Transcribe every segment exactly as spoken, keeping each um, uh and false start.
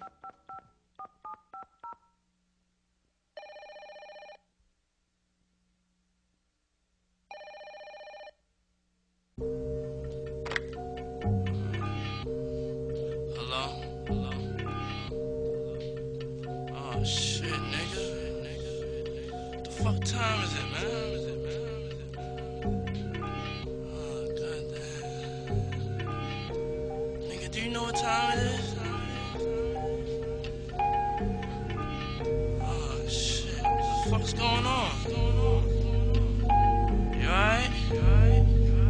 Hello? Hello? Oh shit, nigga. What the fuck time is it, man? Oh goddamn. Nigga, do you know what time it is? Oh shit. What the fuck's going on? You alright? You alright?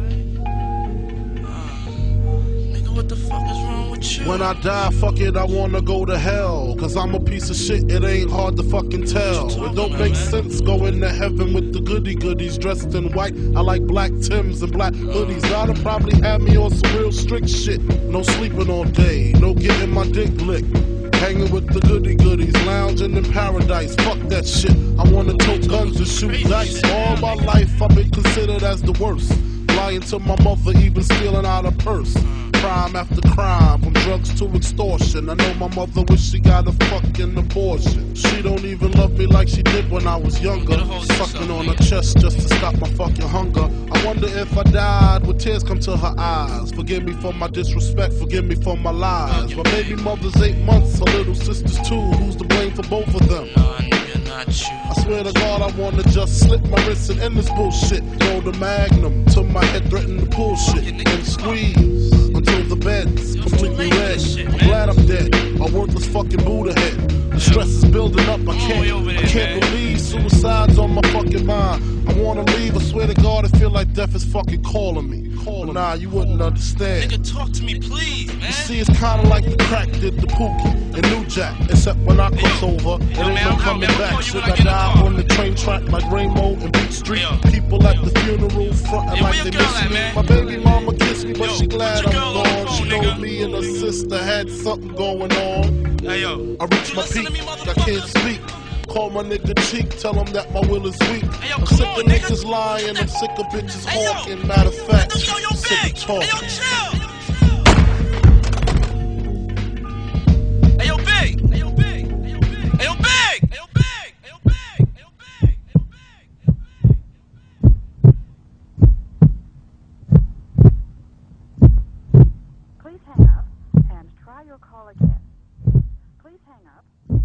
What the fuck is wrong with you? When I die, fuck it, I wanna go to hell. Cause I'm a piece of shit, it ain't hard to fucking tell. It don't make sense going to heaven with the goody goodies dressed in white. I like black Tims and black hoodies. God'll probably have me on some real strict shit. No sleeping all day, no getting my dick licked. Hanging with the goody goodies, lounging in paradise. Fuck that shit. I wanna tote guns and shoot dice. All my life I've been considered as the worst. Lying to my mother, even stealing out her purse. Crime after crime, from drugs to extortion. I know my mother wish she got a fucking abortion. She don't even love me like she did when I was younger. Sucking on her chest just to stop my fucking hunger. I wonder if I died, would tears come to her eyes? Forgive me for my disrespect, forgive me for my lies. My baby mother's eight months, her little sister's two. Who's to blame for both of them? I swear to God, I wanna just slip my wrist and end this bullshit. Throw the magnum till my head threaten to bullshit and squeeze until the bed's completely red. I'm glad I'm dead, a worthless fucking Buddha head. The stress is building up, I can't, I can't believe suicide's on my fucking mind. I wanna leave, I swear to God, I feel like death is fucking calling me. But nah, you wouldn't understand. Nigga, talk to me, please, man. You see, it's kinda like the crack did the Pookie and New Jack. Except when I cross over, it ain't no coming back. Should I die on the train track like Rainbow and Beat Street? People at the funeral frontin' like they miss me. My baby mama kissed me, but she glad I'm gone. She know me and her sister had something going on. I reach my peak, I can't speak. Call my nigga Cheek, tell him that my will is weak. I'm sick of niggas lying, I'm sick of bitches hawking. Matter of fact, sick of talking. Hey yo, Big! Hey yo, Big! Hey yo, Big! Hey yo, Big! Hey yo, Big! Hey yo, Big! Hey yo, Big! Please hang up and try your call again. Please hang up.